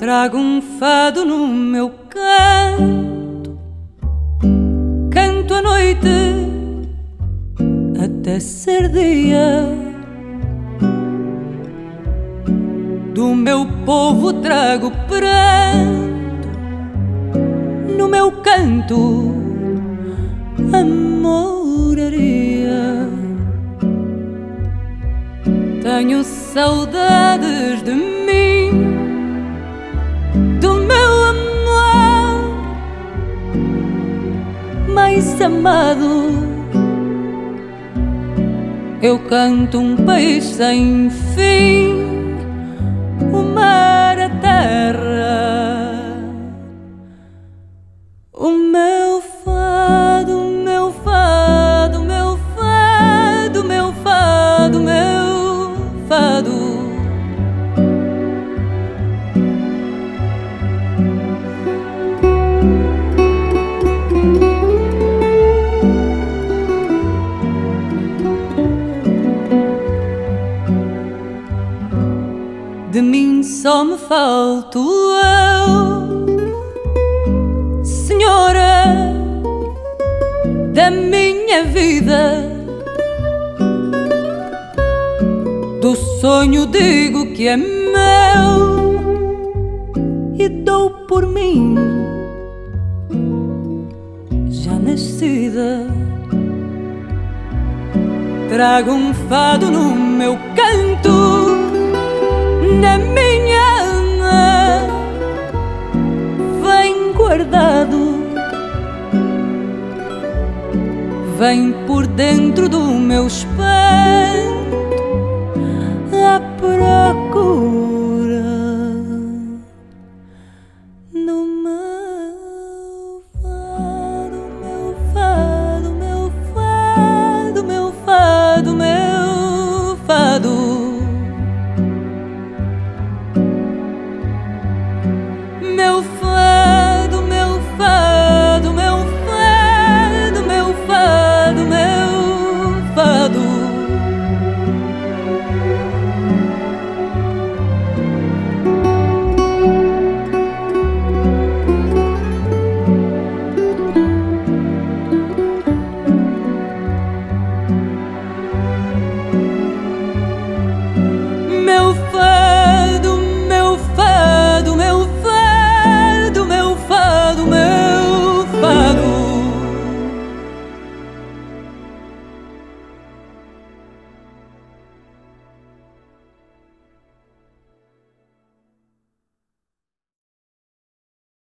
Trago um fado no meu canto, canto a noite até ser dia. Do meu povo trago pranto, no meu canto a moraria. Tenho saudades de mim, do meu amor mais amado. Eu canto um país sem fim, o mar, a terra, o meu fado, o meu fado, o meu fado, o meu fado, o meu fado. De mim só me falto eu, senhora da minha vida. Do sonho digo que é meu e dou por mim já nascida. Trago um fado no meu canto, na minha alma vem guardado, vem por dentro do meu espanto a